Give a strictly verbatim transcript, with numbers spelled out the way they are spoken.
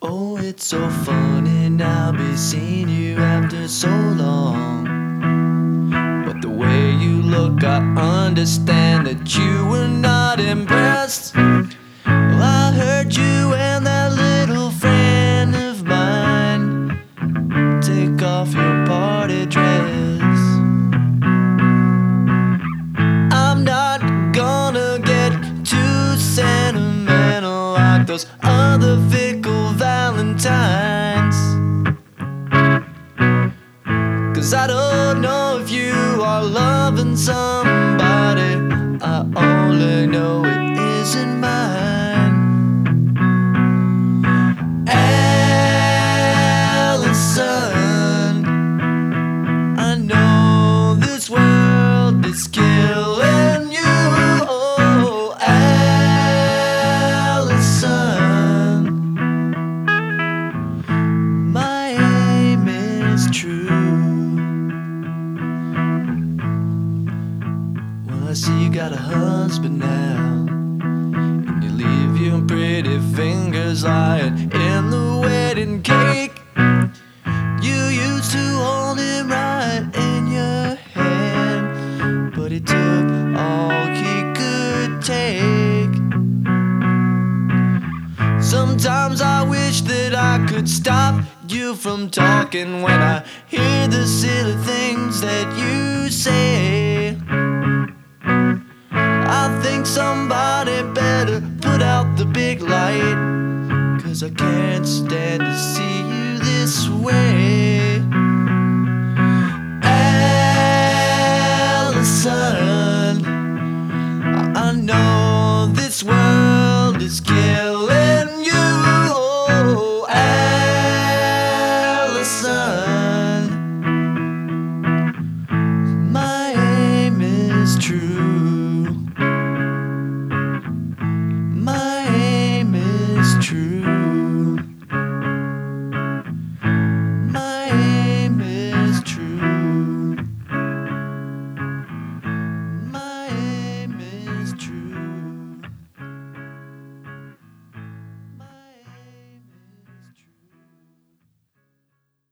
Oh, it's so funny now be seeing you after so long. But the way you look, I understand that you were not impressed. Well, I heard you and that little friend of mine take off your party dress. I'm not gonna get too sentimental like those other fickle valentines, 'cause I don't know if you are loving somebody. I only know it isn't mine. Allison, I know this world is killing you. Oh, Allison, my aim is true. Well, I see you got a husband now, and you leave your pretty fingers lying in the wedding cake. You used to hold him right in your hand, but he took all he could take. Sometimes I wish that I could stop you from talking when I hear the silly things that you say. I think somebody better put out the big light, 'cause I can't stand to see you this way.